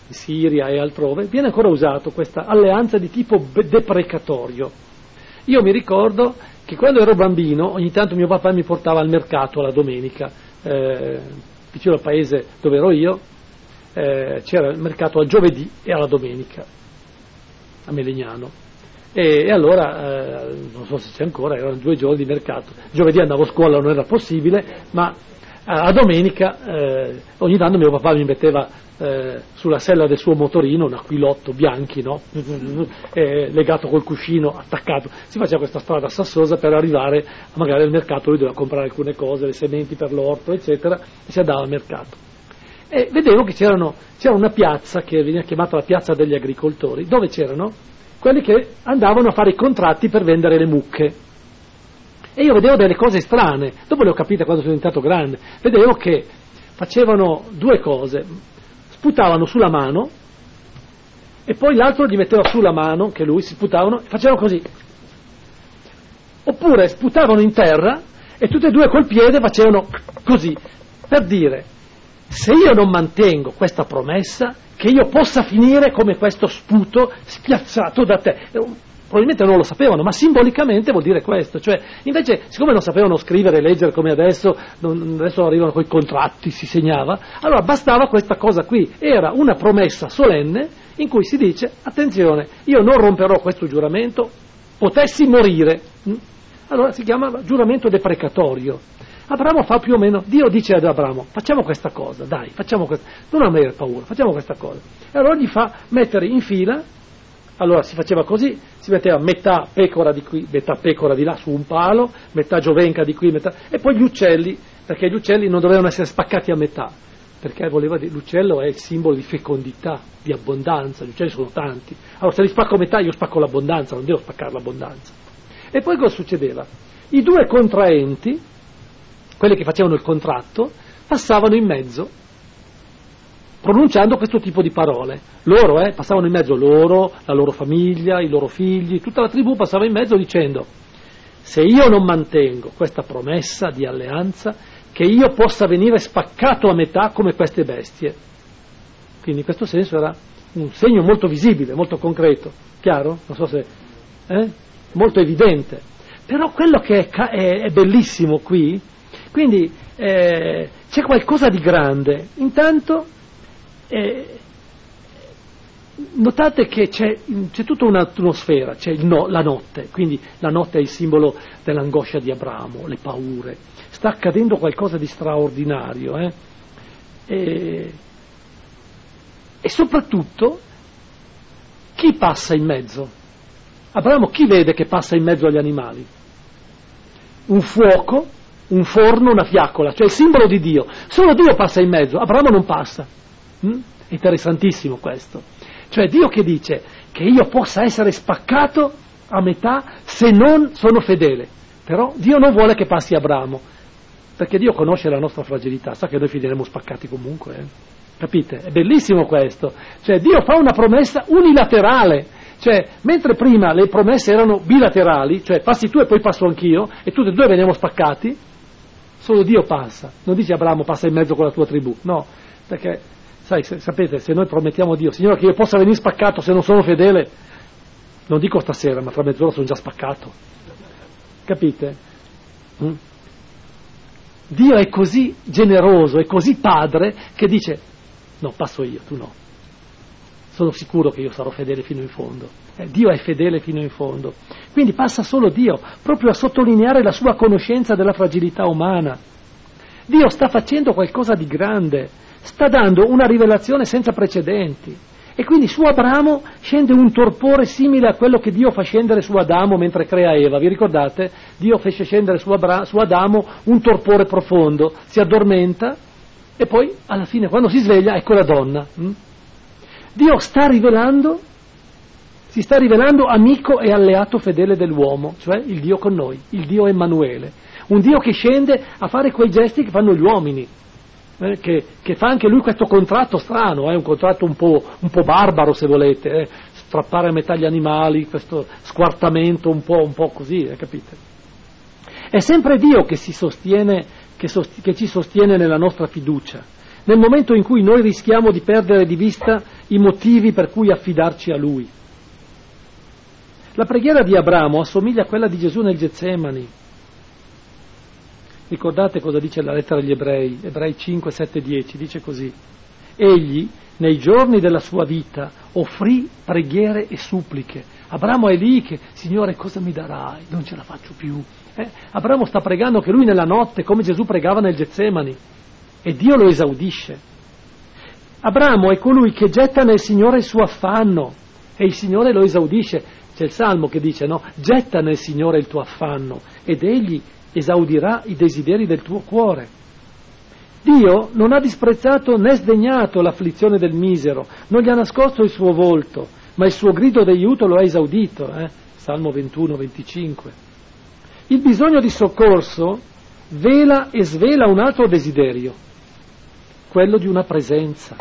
A: in Siria e altrove, viene ancora usato questa alleanza di tipo deprecatorio. Io mi ricordo che quando ero bambino ogni tanto mio papà mi portava al mercato la domenica, eh, vicino al paese dove ero io, eh, c'era il mercato al giovedì e alla domenica, a Melegnano. E, e allora, eh, non so se c'è ancora, erano due giorni di mercato. Giovedì andavo a scuola, non era possibile, ma a domenica eh, ogni tanto mio papà mi metteva eh, sulla sella del suo motorino un aquilotto bianchi, no? eh, legato col cuscino attaccato. Si faceva questa strada sassosa per arrivare magari al mercato. Lui doveva comprare alcune cose, le sementi per l'orto, eccetera, e si andava al mercato. E vedevo che c'erano, c'era una piazza che veniva chiamata la piazza degli agricoltori, dove c'erano quelli che andavano a fare i contratti per vendere le mucche. E io vedevo delle cose strane, dopo le ho capite quando sono diventato grande. Vedevo che facevano due cose: sputavano sulla mano e poi l'altro gli metteva sulla mano, che lui si sputavano, e facevano così. Oppure sputavano in terra e tutte e due col piede facevano così, per dire: se io non mantengo questa promessa, che io possa finire come questo sputo spiazzato da te. Probabilmente non lo sapevano, ma simbolicamente vuol dire questo. Cioè, invece, siccome non sapevano scrivere e leggere come adesso, non, adesso arrivano coi contratti, si segnava, allora bastava questa cosa qui. Era una promessa solenne in cui si dice: attenzione, io non romperò questo giuramento, potessi morire. Allora si chiama giuramento deprecatorio. Abramo fa più o meno, Dio dice ad Abramo: facciamo questa cosa, dai, facciamo questa, non avere paura, facciamo questa cosa. E allora gli fa mettere in fila. Allora si faceva così, si metteva metà pecora di qui, metà pecora di là su un palo, metà giovenca di qui, metà, e poi gli uccelli, perché gli uccelli non dovevano essere spaccati a metà, perché voleva dire, l'uccello è il simbolo di fecondità, di abbondanza, gli uccelli sono tanti. Allora se li spacco a metà io spacco l'abbondanza, non devo spaccare l'abbondanza. E poi cosa succedeva? I due contraenti, quelli che facevano il contratto, passavano in mezzo, pronunciando questo tipo di parole. Loro, eh, passavano in mezzo loro, la loro famiglia, i loro figli, tutta la tribù passava in mezzo dicendo: se io non mantengo questa promessa di alleanza, che io possa venire spaccato a metà come queste bestie. Quindi in questo senso era un segno molto visibile, molto concreto, chiaro? Non so se... Eh? Molto evidente. Però quello che è, è, è bellissimo qui, quindi eh, c'è qualcosa di grande. Intanto Eh, notate che c'è, c'è tutta un'atmosfera, c'è il no, la notte, quindi la notte è il simbolo dell'angoscia di Abramo, le paure, sta accadendo qualcosa di straordinario, eh? e, e soprattutto chi passa in mezzo? Abramo chi vede che passa in mezzo agli animali? Un fuoco, un forno, una fiaccola, cioè il simbolo di Dio. Solo Dio passa in mezzo, Abramo non passa. Mm? È interessantissimo questo, cioè Dio che dice che io possa essere spaccato a metà se non sono fedele, però Dio non vuole che passi Abramo, perché Dio conosce la nostra fragilità, sa che noi finiremo spaccati comunque, eh? Capite? È bellissimo questo, cioè Dio fa una promessa unilaterale, cioè mentre prima le promesse erano bilaterali, cioè passi tu e poi passo anch'io e tutti e due veniamo spaccati, solo Dio passa, non dice Abramo passa in mezzo con la tua tribù, no, perché sai, se, sapete, se noi promettiamo a Dio, Signore, che io possa venire spaccato se non sono fedele, non dico stasera, ma tra mezz'ora sono già spaccato. Capite? Mm? Dio è così generoso, è così padre, che dice: no, passo io, tu no. Sono sicuro che io sarò fedele fino in fondo. Eh, Dio è fedele fino in fondo. Quindi passa solo Dio, proprio a sottolineare la sua conoscenza della fragilità umana. Dio sta facendo qualcosa di grande, sta dando una rivelazione senza precedenti, e quindi su Abramo scende un torpore simile a quello che Dio fa scendere su Adamo mentre crea Eva. Vi ricordate? Dio fece scendere su, Abra- su Adamo un torpore profondo, si addormenta e poi alla fine quando si sveglia ecco la donna. Hm? Dio sta rivelando, si sta rivelando amico e alleato fedele dell'uomo, cioè il Dio con noi, il Dio Emanuele, un Dio che scende a fare quei gesti che fanno gli uomini. Eh, che, che fa anche lui questo contratto strano, è eh, un contratto un po', un po' barbaro se volete, eh, strappare a metà gli animali, questo squartamento un po', un po' così, eh, capite? È sempre Dio che, si sostiene, che, sost- che ci sostiene nella nostra fiducia, nel momento in cui noi rischiamo di perdere di vista i motivi per cui affidarci a Lui. La preghiera di Abramo assomiglia a quella di Gesù nel Getsemani. Ricordate cosa dice la lettera agli Ebrei, Ebrei cinque, sette, dieci, dice così: egli nei giorni della sua vita offrì preghiere e suppliche. Abramo è lì che, Signore, cosa mi darai? Non ce la faccio più. Eh? Abramo sta pregando che lui nella notte, come Gesù pregava nel Getsemani, e Dio lo esaudisce. Abramo è colui che getta nel Signore il suo affanno e il Signore lo esaudisce. C'è il Salmo che dice, no? Getta nel Signore il tuo affanno ed egli esaudirà i desideri del tuo cuore. Dio non ha disprezzato né sdegnato l'afflizione del misero, non gli ha nascosto il suo volto, ma il suo grido d'aiuto lo ha esaudito. Eh? Salmo ventuno, venticinque. Il bisogno di soccorso vela e svela un altro desiderio, quello di una presenza.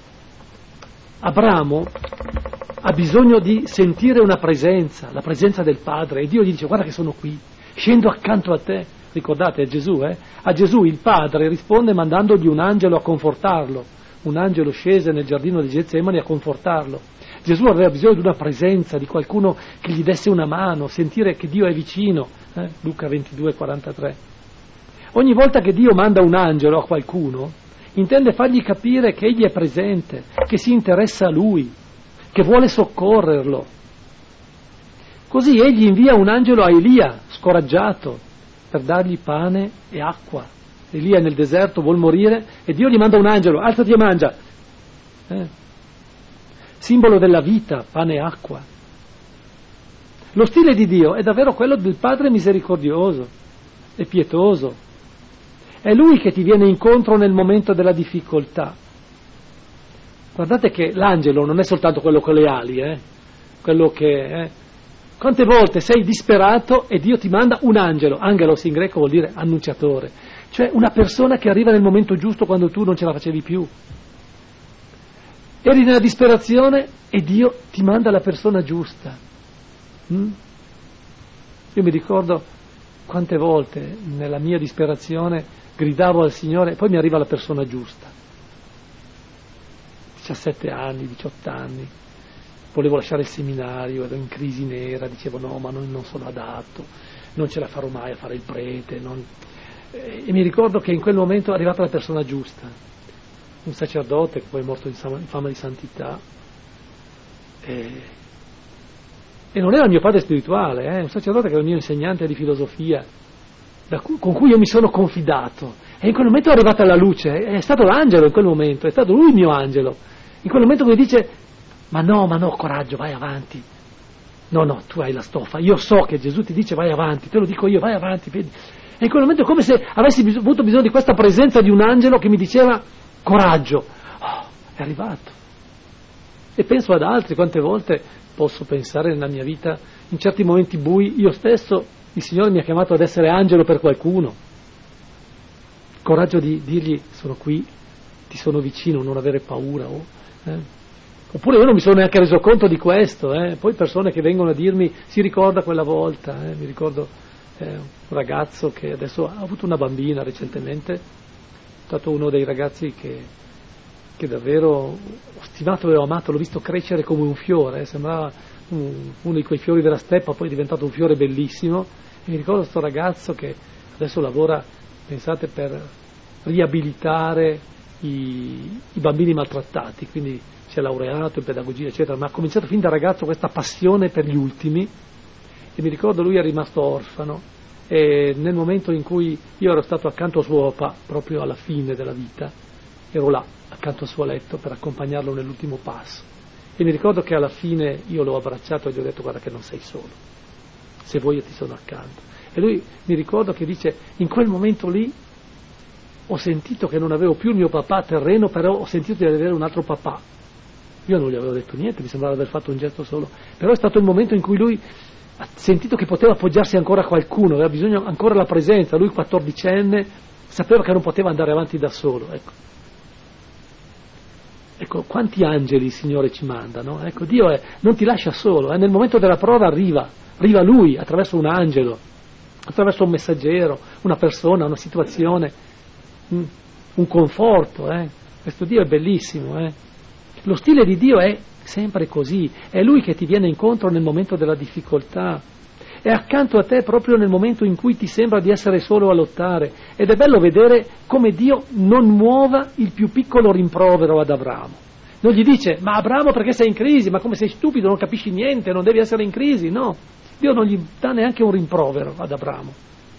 A: Abramo ha bisogno di sentire una presenza, la presenza del Padre, e Dio gli dice: guarda che sono qui, scendo accanto a te. Ricordate a Gesù, eh? A Gesù il Padre risponde mandandogli un angelo a confortarlo. Un angelo scese nel giardino di Getsemani a confortarlo. Gesù aveva bisogno di una presenza, di qualcuno che gli desse una mano, sentire che Dio è vicino. Eh? Luca ventidue, quarantatré. Ogni volta che Dio manda un angelo a qualcuno, intende fargli capire che egli è presente, che si interessa a lui, che vuole soccorrerlo. Così egli invia un angelo a Elia, scoraggiato, per dargli pane e acqua. Elia è nel deserto, vuol morire, e Dio gli manda un angelo: alzati e mangia. Eh? Simbolo della vita, pane e acqua. Lo stile di Dio è davvero quello del Padre misericordioso e pietoso. È Lui che ti viene incontro nel momento della difficoltà. Guardate che l'angelo non è soltanto quello con le ali, eh? Quello che... Eh? Quante volte sei disperato e Dio ti manda un angelo? Angelos in greco vuol dire annunciatore, cioè una persona che arriva nel momento giusto quando tu non ce la facevi più. Eri nella disperazione e Dio ti manda la persona giusta. Mm? Io mi ricordo quante volte nella mia disperazione gridavo al Signore e poi mi arriva la persona giusta. diciassette anni, diciotto anni. Volevo lasciare il seminario, ero in crisi nera, dicevo no, ma non, non sono adatto, non ce la farò mai a fare il prete. Non... E mi ricordo che in quel momento è arrivata la persona giusta, un sacerdote che poi è morto in fama di santità, e, e non era il mio padre spirituale, eh? Un sacerdote che era il mio insegnante di filosofia, da cui, con cui io mi sono confidato, e in quel momento è arrivata la luce, è stato l'angelo in quel momento, è stato lui il mio angelo, in quel momento mi dice: ma no, ma no, coraggio, vai avanti. No, no, tu hai la stoffa. Io so che Gesù ti dice vai avanti, te lo dico io, vai avanti. Vedi. E in quel momento è come se avessi bis- avuto bisogno di questa presenza di un angelo che mi diceva coraggio. Oh, è arrivato. E penso ad altri, quante volte posso pensare nella mia vita, in certi momenti bui, io stesso, il Signore mi ha chiamato ad essere angelo per qualcuno. Coraggio di dirgli: sono qui, ti sono vicino, non avere paura. Oh, eh. Oppure io non mi sono neanche reso conto di questo, eh. Poi persone che vengono a dirmi: si ricorda quella volta, eh. Mi ricordo eh, un ragazzo che adesso ha avuto una bambina recentemente, è stato uno dei ragazzi che, che davvero ho stimato e ho amato, l'ho visto crescere come un fiore, eh. Sembrava un, uno di quei fiori della steppa, poi è diventato un fiore bellissimo, e mi ricordo questo ragazzo che adesso lavora, pensate, per riabilitare i, i bambini maltrattati, quindi si è laureato in pedagogia eccetera, ma ha cominciato fin da ragazzo questa passione per gli ultimi, e mi ricordo lui è rimasto orfano, e nel momento in cui io ero stato accanto a suo papà proprio alla fine della vita, ero là accanto al suo letto per accompagnarlo nell'ultimo passo, e mi ricordo che alla fine io l'ho abbracciato e gli ho detto: guarda che non sei solo, se vuoi io ti sono accanto. E lui, mi ricordo che dice: in quel momento lì ho sentito che non avevo più il mio papà terreno, però ho sentito di avere un altro papà. Io non gli avevo detto niente, mi sembrava aver fatto un gesto solo, però è stato il momento in cui lui ha sentito che poteva appoggiarsi ancora a qualcuno, aveva bisogno ancora della presenza. Lui quattordicenne sapeva che non poteva andare avanti da solo, ecco. Ecco, quanti angeli il Signore ci manda, no? Ecco, Dio è, non ti lascia solo, eh? Nel momento della prova arriva, arriva Lui attraverso un angelo, attraverso un messaggero, una persona, una situazione, un conforto, eh? Questo Dio è bellissimo, eh? Lo stile di Dio è sempre così, è Lui che ti viene incontro nel momento della difficoltà, è accanto a te proprio nel momento in cui ti sembra di essere solo a lottare, ed è bello vedere come Dio non muova il più piccolo rimprovero ad Abramo. Non gli dice, ma Abramo perché sei in crisi, ma come sei stupido, non capisci niente, non devi essere in crisi, no, Dio non gli dà neanche un rimprovero ad Abramo,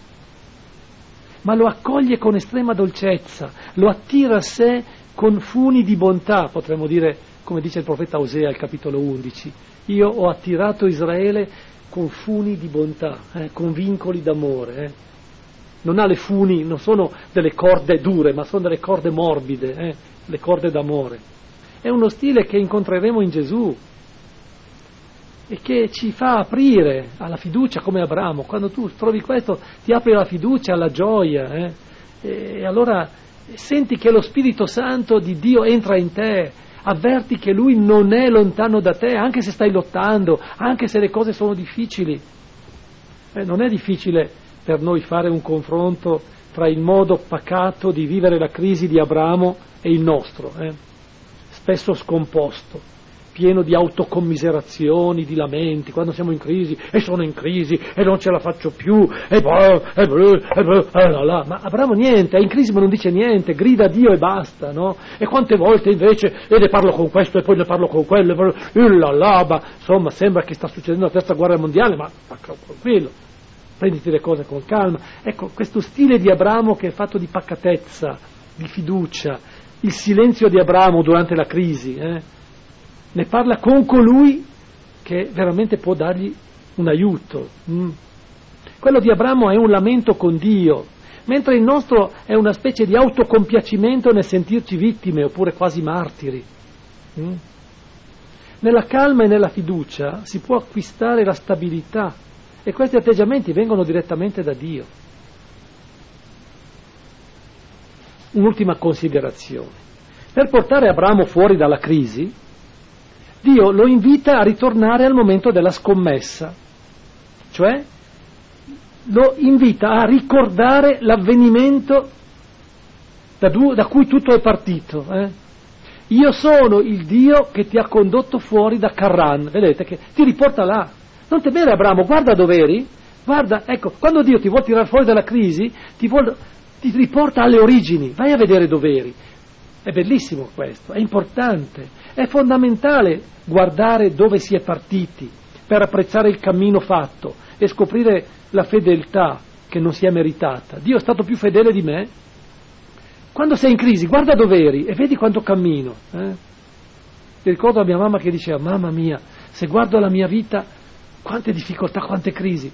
A: ma lo accoglie con estrema dolcezza, lo attira a sé con funi di bontà, potremmo dire, come dice il profeta Osea al capitolo undici, io ho attirato Israele con funi di bontà, eh, con vincoli d'amore. Eh. Non ha le funi, non sono delle corde dure, ma sono delle corde morbide, eh, le corde d'amore. È uno stile che incontreremo in Gesù e che ci fa aprire alla fiducia come Abramo. Quando tu trovi questo ti apri alla fiducia, alla gioia, eh, e allora senti che lo Spirito Santo di Dio entra in te, avverti che Lui non è lontano da te, anche se stai lottando, anche se le cose sono difficili. Eh, non è difficile per noi fare un confronto tra il modo pacato di vivere la crisi di Abramo e il nostro, eh? spesso scomposto, pieno di autocommiserazioni, di lamenti, quando siamo in crisi, e sono in crisi, e non ce la faccio più, e poi, e poi, e poi, e là, là. Ma Abramo niente, è in crisi ma non dice niente, grida a Dio e basta, no? E quante volte invece, e ne parlo con questo, e poi ne parlo con quello, e poi, là, là, ma, insomma, sembra che sta succedendo la terza guerra mondiale, ma, ma tranquillo, prenditi le cose con calma. Ecco, questo stile di Abramo che è fatto di pacatezza, di fiducia, il silenzio di Abramo durante la crisi, eh? Ne parla con colui che veramente può dargli un aiuto. Mm. Quello di Abramo è un lamento con Dio, mentre il nostro è una specie di autocompiacimento nel sentirci vittime oppure quasi martiri. Mm. Nella calma e nella fiducia si può acquistare la stabilità e questi atteggiamenti vengono direttamente da Dio. Un'ultima considerazione. Per portare Abramo fuori dalla crisi, Dio lo invita a ritornare al momento della scommessa, cioè lo invita a ricordare l'avvenimento da, du- da cui tutto è partito. Eh? Io sono il Dio che ti ha condotto fuori da Carran, vedete che ti riporta là. Non temere Abramo, guarda dove eri, guarda, ecco, quando Dio ti vuole tirare fuori dalla crisi, ti, vuol, ti riporta alle origini, vai a vedere dove eri. È bellissimo questo, è importante, è fondamentale guardare dove si è partiti per apprezzare il cammino fatto e scoprire la fedeltà che non si è meritata. Dio è stato più fedele di me. Quando sei in crisi, guarda dove eri e vedi quanto cammino. Eh? Mi ricordo la mia mamma che diceva, mamma mia, se guardo la mia vita, quante difficoltà, quante crisi.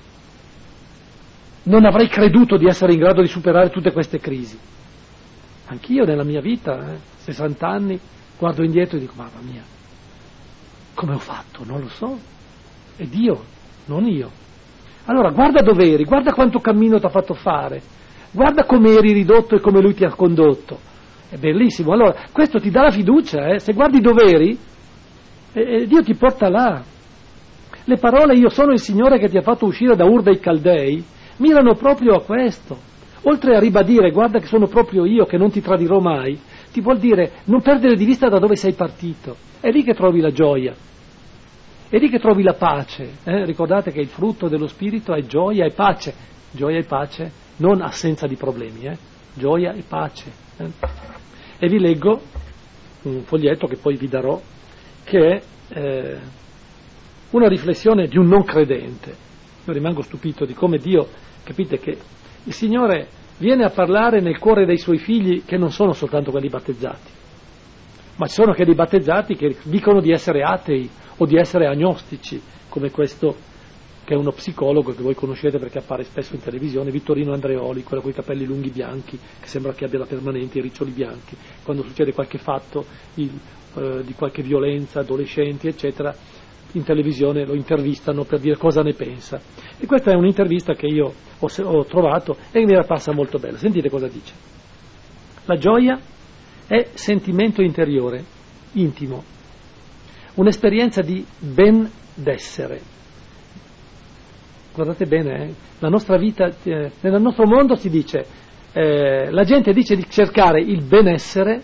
A: Non avrei creduto di essere in grado di superare tutte queste crisi. Anch'io nella mia vita, eh, sessanta anni, guardo indietro e dico, mamma mia, come ho fatto? Non lo so. È Dio, non io. Allora, guarda dove eri, guarda quanto cammino ti ha fatto fare, guarda come eri ridotto e come Lui ti ha condotto. È bellissimo. Allora, questo ti dà la fiducia, eh? Se guardi dove eri, eh, Dio ti porta là. Le parole, io sono il Signore che ti ha fatto uscire da Ur dei Caldei, mirano proprio a questo. Oltre a ribadire, guarda che sono proprio io, che non ti tradirò mai, ti vuol dire non perdere di vista da dove sei partito. È lì che trovi la gioia, è lì che trovi la pace. Eh? Ricordate che il frutto dello Spirito è gioia e pace. Gioia e pace, non assenza di problemi, eh? Gioia e pace. Eh? E vi leggo un foglietto che poi vi darò, che è eh, una riflessione di un non credente. Io rimango stupito di come Dio, capite che il Signore viene a parlare nel cuore dei Suoi figli che non sono soltanto quelli battezzati, ma ci sono anche dei battezzati che dicono di essere atei o di essere agnostici, come questo che è uno psicologo che voi conoscete perché appare spesso in televisione, Vittorino Andreoli, quello con i capelli lunghi bianchi, che sembra che abbia la permanente i riccioli bianchi. Quando succede qualche fatto il, eh, di qualche violenza, adolescenti, eccetera, in televisione lo intervistano per dire cosa ne pensa. E questa è un'intervista che io ho, ho trovato e mi era passa molto bella. Sentite cosa dice. La gioia è sentimento interiore, intimo, un'esperienza di benessere. Guardate bene, eh? La nostra vita, eh, nel nostro mondo si dice, eh, la gente dice di cercare il benessere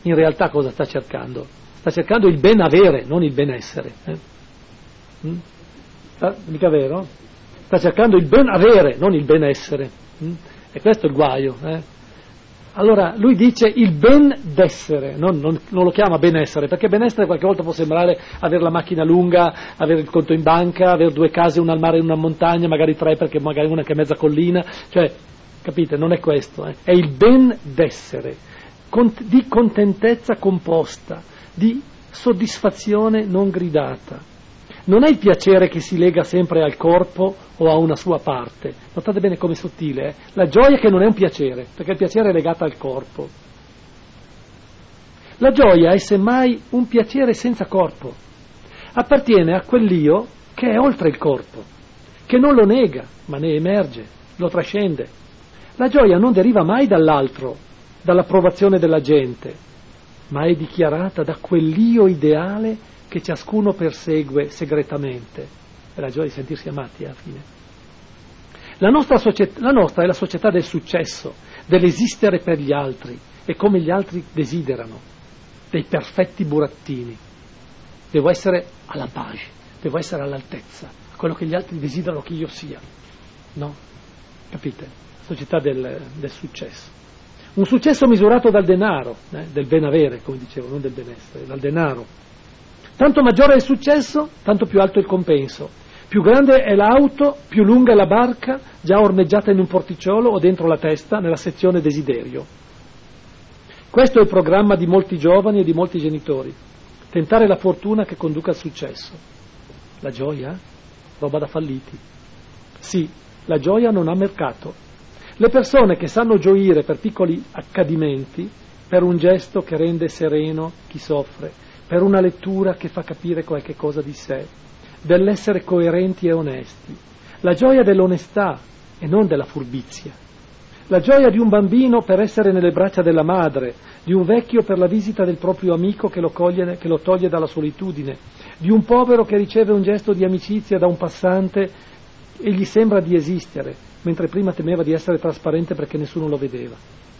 A: in realtà cosa sta cercando? Sta cercando il ben avere, non il benessere. Eh? Mm? Sta, mica vero? Sta cercando il ben avere, non il benessere. Mm? E questo è il guaio. Eh? Allora lui dice il ben d'essere, non, non, non lo chiama benessere, perché benessere qualche volta può sembrare avere la macchina lunga, avere il conto in banca, avere due case, una al mare e una in montagna, magari tre perché magari una che è mezza collina, cioè, capite, non è questo, eh? È il ben d'essere, cont- di contentezza composta, di soddisfazione non gridata. Non è il piacere che si lega sempre al corpo o a una sua parte. Notate bene come è sottile, eh? La gioia che non è un piacere, perché il piacere è legato al corpo. La gioia è semmai un piacere senza corpo. Appartiene a quell'io che è oltre il corpo, che non lo nega, ma ne emerge, lo trascende. La gioia non deriva mai dall'altro, dall'approvazione della gente, ma è dichiarata da quell'io ideale che ciascuno persegue segretamente. È la gioia di sentirsi amati alla fine. La nostra, società, la nostra è la società del successo, dell'esistere per gli altri e come gli altri desiderano, dei perfetti burattini. Devo essere alla page, devo essere all'altezza, quello che gli altri desiderano che io sia. No? Capite? Società del, del successo. Un successo misurato dal denaro, eh, del ben avere, come dicevo, non del benessere, dal denaro. Tanto maggiore è il successo, tanto più alto il compenso. Più grande è l'auto, più lunga è la barca, già ormeggiata in un porticciolo o dentro la testa, nella sezione desiderio. Questo è il programma di molti giovani e di molti genitori. Tentare la fortuna che conduca al successo. La gioia? Roba da falliti. Sì, la gioia non ha mercato. Le persone che sanno gioire per piccoli accadimenti, per un gesto che rende sereno chi soffre, per una lettura che fa capire qualche cosa di sé, dell'essere coerenti e onesti, la gioia dell'onestà e non della furbizia, la gioia di un bambino per essere nelle braccia della madre, di un vecchio per la visita del proprio amico che lo, coglie, che lo toglie dalla solitudine, di un povero che riceve un gesto di amicizia da un passante e gli sembra di esistere, mentre prima temeva di essere trasparente perché nessuno lo vedeva.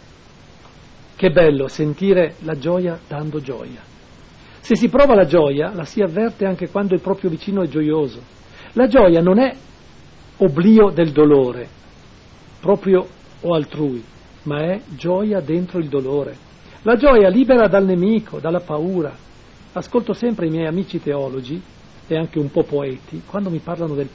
A: Che bello sentire la gioia dando gioia. Se si prova la gioia, la si avverte anche quando il proprio vicino è gioioso. La gioia non è oblio del dolore, proprio o altrui, ma è gioia dentro il dolore. La gioia libera dal nemico, dalla paura. Ascolto sempre i miei amici teologi, e anche un po' poeti, quando mi parlano del